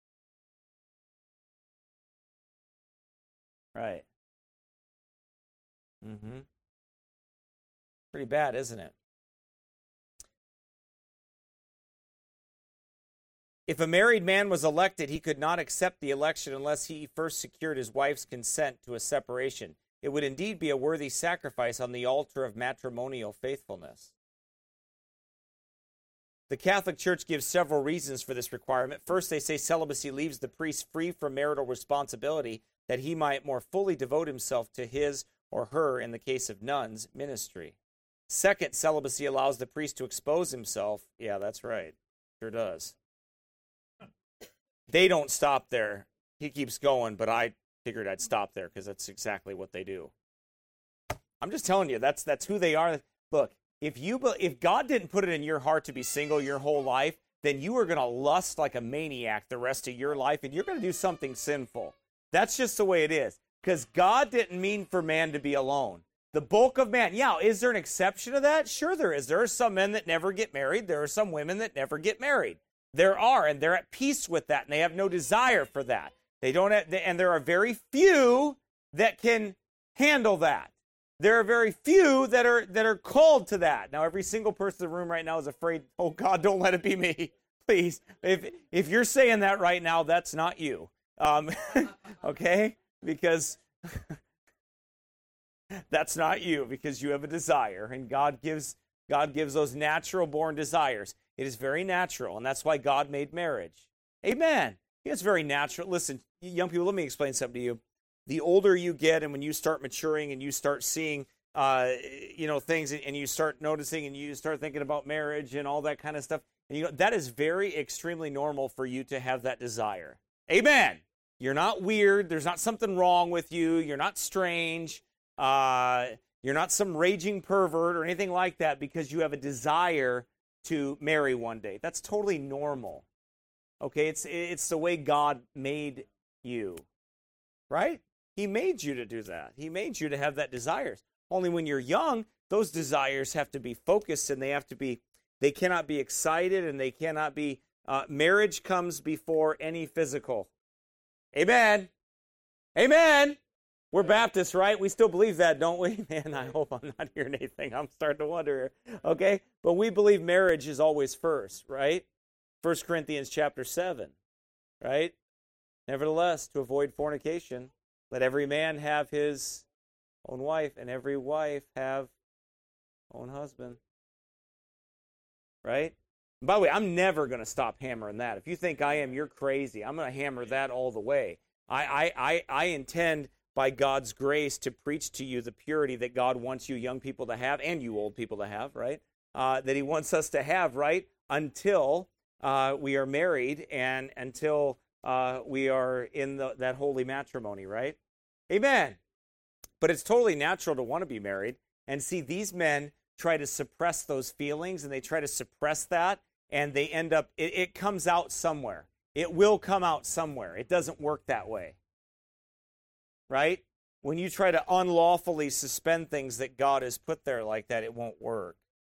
Right. Pretty bad, isn't it? If a married man was elected, he could not accept the election unless he first secured his wife's consent to a separation. It would indeed be a worthy sacrifice on the altar of matrimonial faithfulness. The Catholic Church gives several reasons for this requirement. First, they say celibacy leaves the priest free from marital responsibility, that he might more fully devote himself to his or her, in the case of nuns, ministry. Second, celibacy allows the priest to expose himself. Yeah, that's right. Sure does. They don't stop there. He keeps going, but I figured I'd stop there because that's exactly what they do. I'm just telling you, that's who they are. Look, if God didn't put it in your heart to be single your whole life, then you are going to lust like a maniac the rest of your life, and you're going to do something sinful. That's just the way it is, because God didn't mean for man to be alone. The bulk of man, yeah, is there an exception to that? Sure there is. There are some men that never get married. There are some women that never get married. There are, and they're at peace with that, and they have no desire for that. They don't have, and there are very few that can handle that. There are very few that are called to that. Now, every single person in the room right now is afraid, oh, God, don't let it be me. Please. If you're saying that right now, that's not you. Okay? Because that's not you, because you have a desire, and God gives those natural-born desires. It is very natural, and that's why God made marriage. Amen. It's very natural. Listen, young people, let me explain something to you. The older you get, and when you start maturing and you start seeing, things, and you start noticing, and you start thinking about marriage and all that kind of stuff, and that is very extremely normal for you to have that desire. Amen. You're not weird. There's not something wrong with you. You're not strange. You're not some raging pervert or anything like that because you have a desire to marry one day. That's totally normal. Okay, it's the way God made you, right? He made you to do that. He made you to have that desires. Only when you're young, those desires have to be focused, and they cannot be excited, and they cannot be, marriage comes before any physical. Amen. Amen. We're Baptists, right? We still believe that, don't we? Man, I hope I'm not hearing anything. I'm starting to wonder here. Okay? But we believe marriage is always first, right? 1 Corinthians chapter 7, right? Nevertheless, to avoid fornication, let every man have his own wife, and every wife have own husband. Right? And by the way, I'm never going to stop hammering that. If you think I am, you're crazy. I'm going to hammer that all the way. I intend, by God's grace, to preach to you the purity that God wants you young people to have, and you old people to have, right? That He wants us to have, right? Until we are married, and until we are in that holy matrimony, right? Amen. But it's totally natural to want to be married. And see, these men try to suppress those feelings, and they try to suppress that, and they end up, it comes out somewhere. It will come out somewhere. It doesn't work that way. Right? When you try to unlawfully suspend things that God has put there like that, it won't work.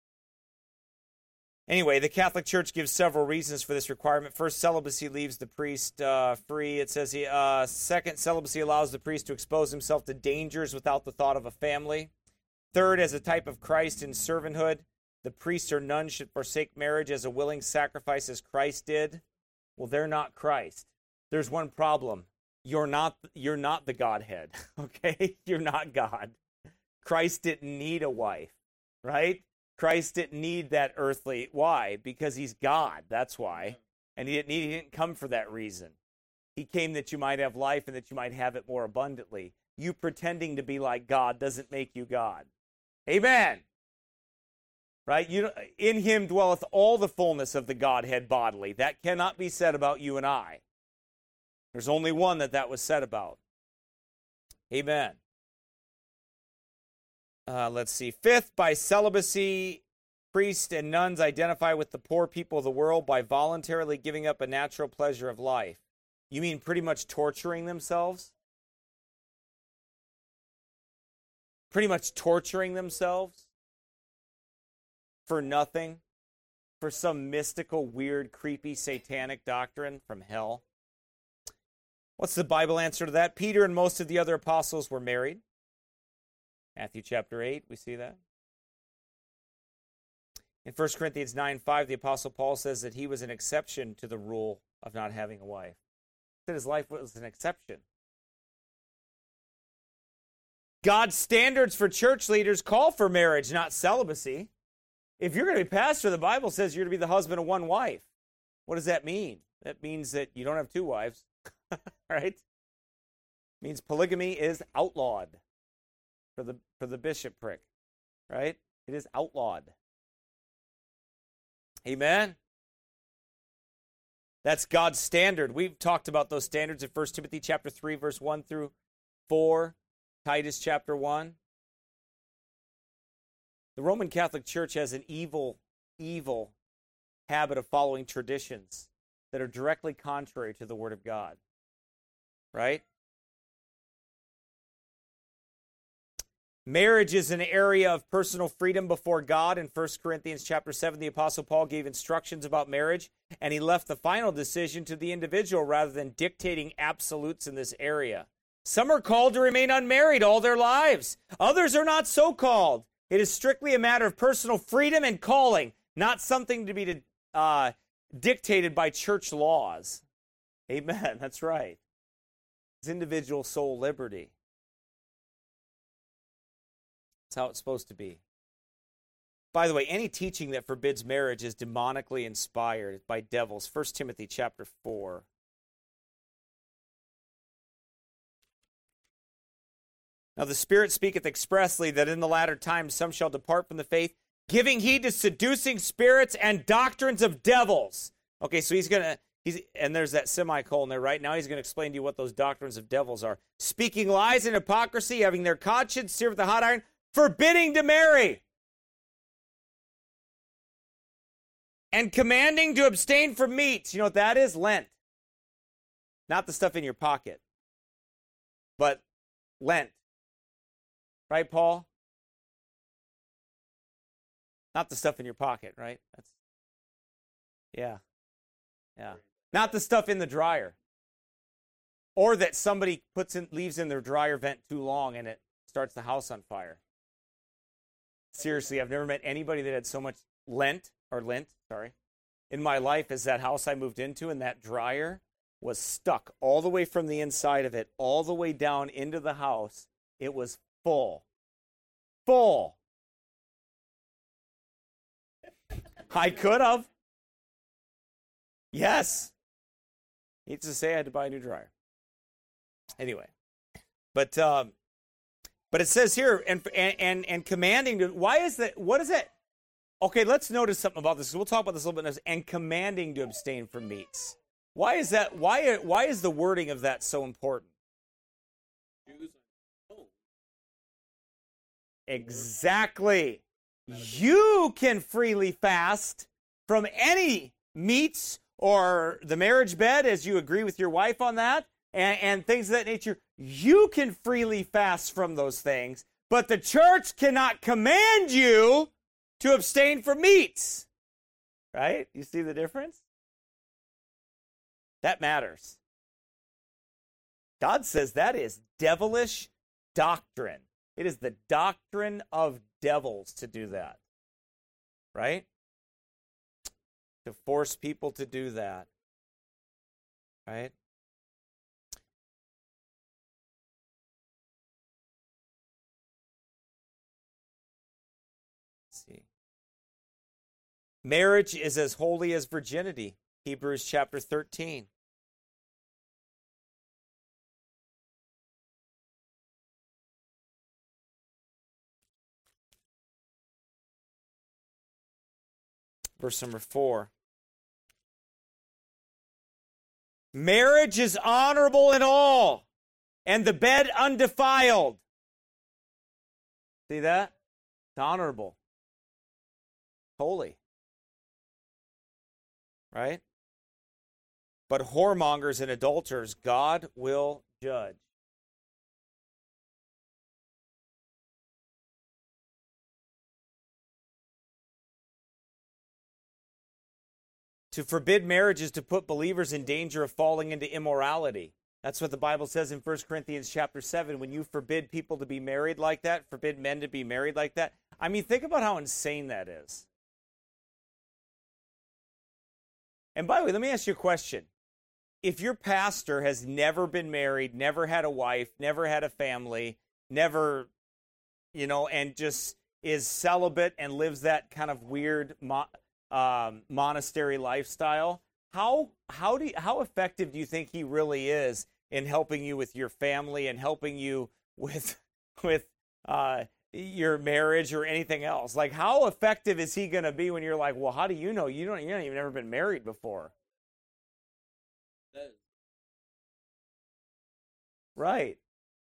Anyway, the Catholic Church gives several reasons for this requirement. First, celibacy leaves the priest free. It says, second, celibacy allows the priest to expose himself to dangers without the thought of a family. Third, as a type of Christ in servanthood, the priest or nun should forsake marriage as a willing sacrifice as Christ did. Well, they're not Christ. There's one problem. You're not the Godhead, okay? You're not God. Christ didn't need a wife, right? Christ didn't need that earthly. Why? Because He's God. That's why. And He didn't come for that reason. He came that you might have life and that you might have it more abundantly. You pretending to be like God doesn't make you God. Amen. Right? In Him dwelleth all the fullness of the Godhead bodily. That cannot be said about you and I. There's only one that was said about. Amen. Let's see. Fifth, by celibacy, priests and nuns identify with the poor people of the world by voluntarily giving up a natural pleasure of life. You mean pretty much torturing themselves? Pretty much torturing themselves for nothing? For some mystical, weird, creepy, satanic doctrine from hell? What's the Bible answer to that? Peter and most of the other apostles were married. Matthew chapter 8, we see that. In 1 Corinthians 9:5, the Apostle Paul says that he was an exception to the rule of not having a wife. He said his life was an exception. God's standards for church leaders call for marriage, not celibacy. If you're going to be pastor, the Bible says you're to be the husband of one wife. What does that mean? That means that you don't have two wives, right? It means polygamy is outlawed for the bishopric, right? It is outlawed. Amen? That's God's standard. We've talked about those standards in 1 Timothy chapter 3, verse 1 through 4, Titus chapter 1. The Roman Catholic Church has an evil habit of following traditions that are directly contrary to the Word of God. Right? Marriage is an area of personal freedom before God. In 1 Corinthians chapter 7, the Apostle Paul gave instructions about marriage, and he left the final decision to the individual rather than dictating absolutes in this area. Some are called to remain unmarried all their lives. Others are not so called. It is strictly a matter of personal freedom and calling, not something to be dictated by church laws. Amen. That's right. It's individual soul liberty. That's how it's supposed to be. By the way, any teaching that forbids marriage is demonically inspired by devils. 1 Timothy chapter 4. Now the Spirit speaketh expressly that in the latter times some shall depart from the faith, giving heed to seducing spirits and doctrines of devils. Okay, so and there's that semicolon there, right? Now he's going to explain to you what those doctrines of devils are. Speaking lies and hypocrisy, having their conscience seared with a hot iron, forbidding to marry, and commanding to abstain from meats. You know what that is? Lent. Not the stuff in your pocket, but Lent. Right, Paul? Not the stuff in your pocket, right? Yeah. Not the stuff in the dryer. Or that somebody leaves in their dryer vent too long and it starts the house on fire. Seriously, I've never met anybody that had so much lint in my life as that house I moved into, and that dryer was stuck all the way from the inside of it, all the way down into the house. It was full. I could have. Yes. Needs to say I had to buy a new dryer. Anyway, but it says here and commanding to. Why is that? What is it? Okay, let's notice something about this. We'll talk about this a little bit. And commanding to abstain from meats. Why is that? Why is the wording of that so important? Exactly. You can freely fast from any meats or the marriage bed, as you agree with your wife on that, and things of that nature. You can freely fast from those things, but the church cannot command you to abstain from meats. Right? You see the difference? That matters. God says that is devilish doctrine. It is the doctrine of devils to do that. Right? To force people to do that. Right? Let's see. Marriage is as holy as virginity. Hebrews chapter 13. Verse number 4. Marriage is honorable in all, and the bed undefiled. See that? It's honorable. Holy. Right? But whoremongers and adulterers, God will judge. To forbid marriage is to put believers in danger of falling into immorality. That's what the Bible says in 1 Corinthians chapter 7. When you forbid people to be married like that, forbid men to be married like that. I mean, think about how insane that is. And by the way, let me ask you a question. If your pastor has never been married, never had a wife, never had a family, never, and just is celibate and lives that kind of weird monastery lifestyle, how effective do you think he really is in helping you with your family and helping you with your marriage or anything else? Like, how effective is he going to be when you're like, well, how do you know? You've never been married before. Right.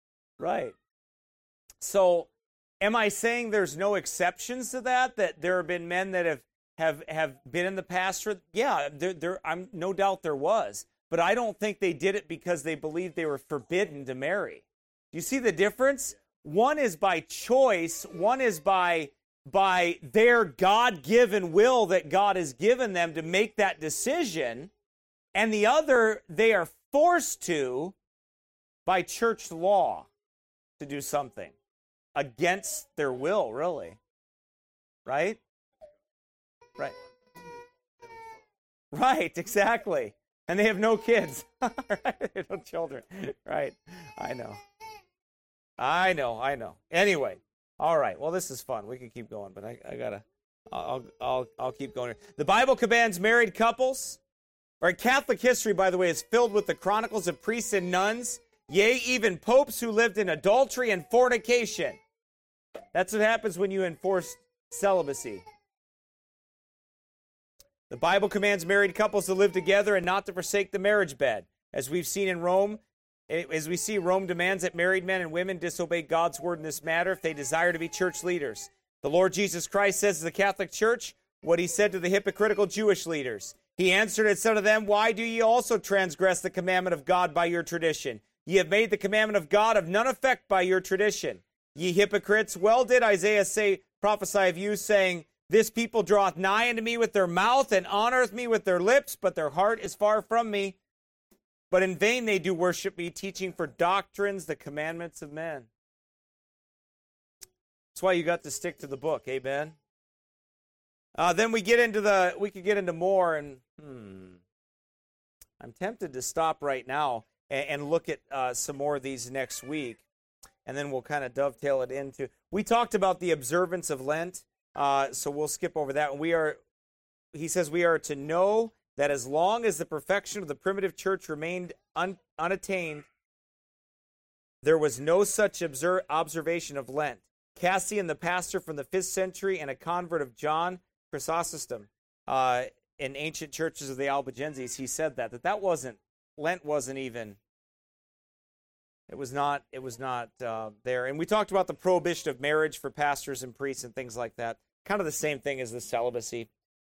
So, am I saying there's no exceptions to that? That there have been men that have been in the pastorate? Yeah, I'm no doubt there was, but I don't think they did it because they believed they were forbidden to marry. Do you see the difference? One is by choice. One is by their God-given will that God has given them to make that decision, and the other they are forced to by church law to do something against their will, really. Right? Right, exactly. And they have no kids. Right? They have no children. Right. I know. Anyway, all right. Well, this is fun. We can keep going, but I'll keep going. The Bible commands married couples. All right, Catholic history, by the way, is filled with the chronicles of priests and nuns, yea, even popes who lived in adultery and fornication. That's what happens when you enforce celibacy. The Bible commands married couples to live together and not to forsake the marriage bed. As we've seen in Rome, Rome demands that married men and women disobey God's word in this matter if they desire to be church leaders. The Lord Jesus Christ says to the Catholic Church what he said to the hypocritical Jewish leaders. He answered and said to them, why do ye also transgress the commandment of God by your tradition? Ye have made the commandment of God of none effect by your tradition. Ye hypocrites, well did Isaiah prophesy of you, saying, this people draweth nigh unto me with their mouth, and honoreth me with their lips, but their heart is far from me. But in vain they do worship me, teaching for doctrines the commandments of men. That's why you got to stick to the book, amen? Then we could get into more, and I'm tempted to stop right now and look at some more of these next week, and then we'll kind of dovetail it into. We talked about the observance of Lent, so we'll skip over that. He says we are to know that as long as the perfection of the primitive church remained unattained, there was no such observation of Lent. Cassian, the pastor from the 5th century and a convert of John Chrysostom in ancient churches of the Albigenses, he said that Lent wasn't even. It was not there. And we talked about the prohibition of marriage for pastors and priests and things like that. Kind of the same thing as the celibacy.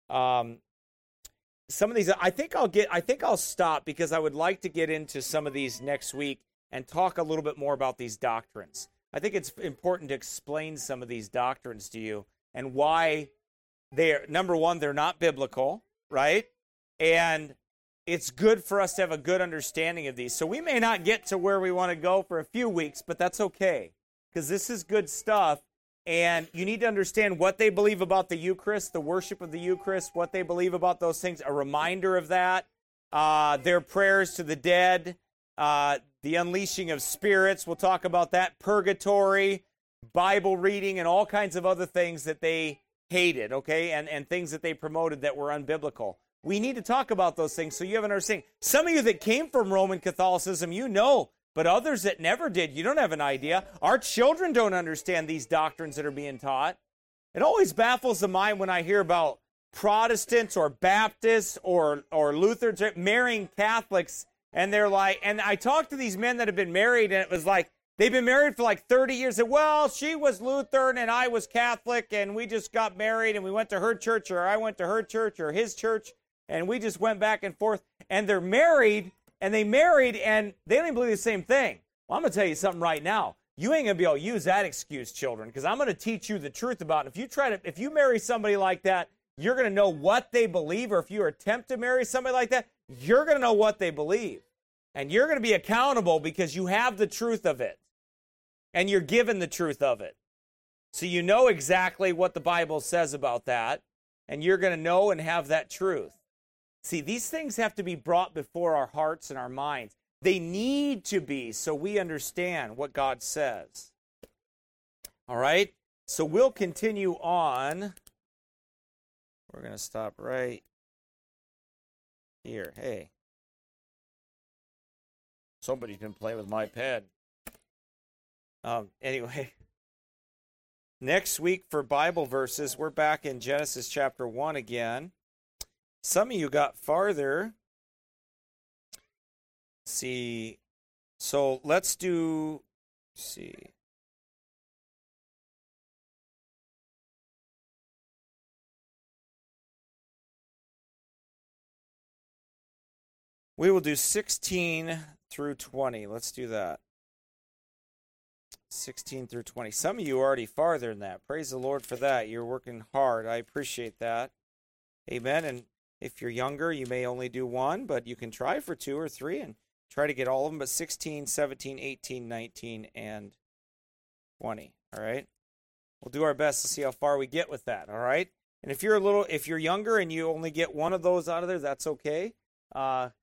Some of these, I think I'll stop because I would like to get into some of these next week and talk a little bit more about these doctrines. I think it's important to explain some of these doctrines to you and why number one, they're not biblical, right? And it's good for us to have a good understanding of these. So we may not get to where we want to go for a few weeks, but that's okay because this is good stuff. And you need to understand what they believe about the Eucharist, the worship of the Eucharist, what they believe about those things, a reminder of that, their prayers to the dead, the unleashing of spirits. We'll talk about that, purgatory, Bible reading, and all kinds of other things that they hated, okay, and things that they promoted that were unbiblical. We need to talk about those things so you have an understanding. Some of you that came from Roman Catholicism, you know, but others that never did, you don't have an idea. Our children don't understand these doctrines that are being taught. It always baffles the mind when I hear about Protestants or Baptists or Lutherans marrying Catholics, and they're like, and I talked to these men that have been married, and it was like, they've been married for like 30 years, and well, she was Lutheran and I was Catholic, and we just got married, and we went to her church, or I went to her church, or his church, and we just went back and forth, and they're married, and they don't even believe the same thing. Well, I'm going to tell you something right now. You ain't going to be able to use that excuse, children, because I'm going to teach you the truth about it. If you marry somebody like that, you're going to know what they believe, or if you attempt to marry somebody like that, you're going to know what they believe. And you're going to be accountable because you have the truth of it. And you're given the truth of it. So you know exactly what the Bible says about that, and you're going to know and have that truth. See, these things have to be brought before our hearts and our minds. They need to be so we understand what God says. All right? So we'll continue on. We're going to stop right here. Hey. Somebody's been playing with my pen. Anyway. Next week for Bible verses, we're back in Genesis chapter 1 again. Some of you got farther. See, so let's see. We will do 16 through 20. Let's do that. 16 through 20. Some of you are already farther than that. Praise the Lord for that. You're working hard. I appreciate that. Amen. And if you're younger, you may only do one, but you can try for 2 or 3 and try to get all of them. But 16, 17, 18, 19, and 20. All right? We'll do our best to see how far we get with that. All right? And if you're younger and you only get one of those out of there, that's okay. That's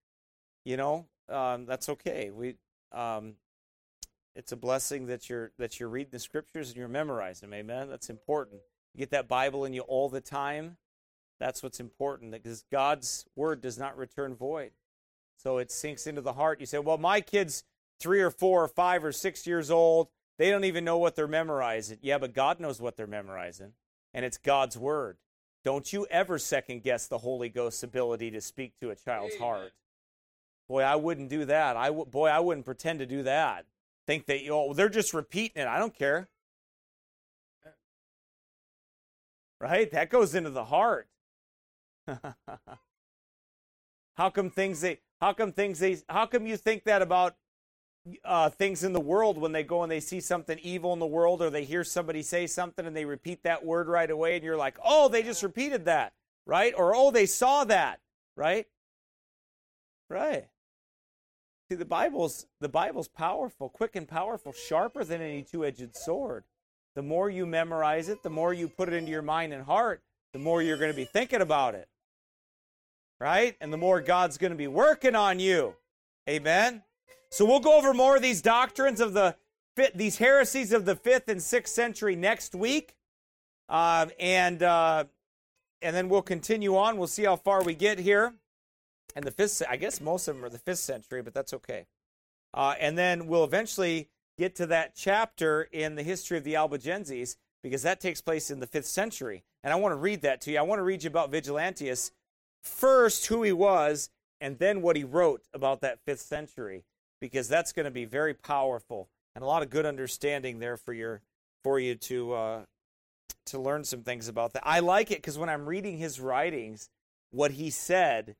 okay. It's a blessing that you're reading the scriptures and you're memorizing them. Amen. That's important. You get that Bible in you all the time. That's what's important, because God's word does not return void. So it sinks into the heart. You say, well, my kid's 3 or 4 or 5 or 6 years old. They don't even know what they're memorizing. Yeah, but God knows what they're memorizing, and it's God's word. Don't you ever second guess the Holy Ghost's ability to speak to a child's heart. Boy, I wouldn't do that. I wouldn't pretend to do that. Think that they're just repeating it. I don't care. Right? That goes into the heart. How come you think that about things in the world when they go and they see something evil in the world, or they hear somebody say something and they repeat that word right away, and you're like, oh, they just repeated that, right? Or, oh, they saw that, right? Right. See, the Bible's powerful, quick and powerful, sharper than any two-edged sword. The more you memorize it, the more you put it into your mind and heart, the more you're going to be thinking about it. Right? And the more God's going to be working on you. Amen? So we'll go over more of these doctrines of these heresies of the 5th and 6th century next week. And then we'll continue on. We'll see how far we get here. And the 5th, I guess most of them are the 5th century, but that's okay. And then we'll eventually get to that chapter in the history of the Albigenses, because that takes place in the 5th century. And I want to read that to you. I want to read you about Vigilantius. First, who he was, and then what he wrote about that 5th century, because that's going to be very powerful and a lot of good understanding there for you to learn some things about that. I like it because when I'm reading his writings, what he said,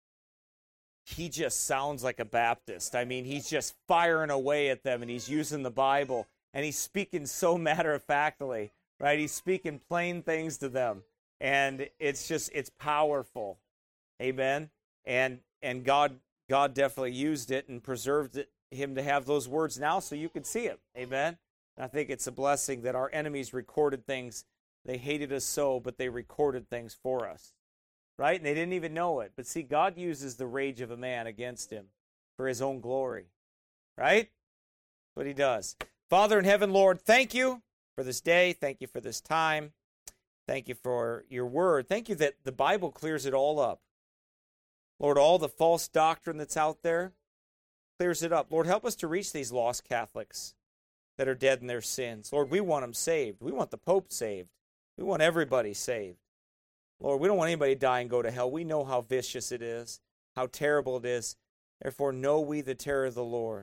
he just sounds like a Baptist. I mean, he's just firing away at them, and he's using the Bible, and he's speaking so matter-of-factly, right? He's speaking plain things to them, and it's powerful. Amen. And God definitely used it and preserved him to have those words now so you could see it. Amen. And I think it's a blessing that our enemies recorded things. They hated us so, but they recorded things for us. Right? And they didn't even know it. But see, God uses the rage of a man against him for his own glory. Right? That's what he does. Father in heaven, Lord, thank you for this day. Thank you for this time. Thank you for your word. Thank you that the Bible clears it all up. Lord, all the false doctrine that's out there clears it up. Lord, help us to reach these lost Catholics that are dead in their sins. Lord, we want them saved. We want the Pope saved. We want everybody saved. Lord, we don't want anybody to die and go to hell. We know how vicious it is, how terrible it is. Therefore, know we the terror of the Lord.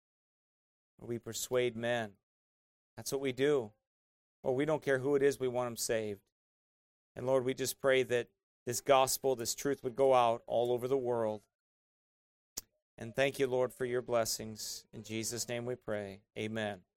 We persuade men. That's what we do. Lord, we don't care who it is. We want them saved. And Lord, we just pray that this gospel, this truth would go out all over the world. And thank you, Lord, for your blessings. In Jesus' name we pray. Amen.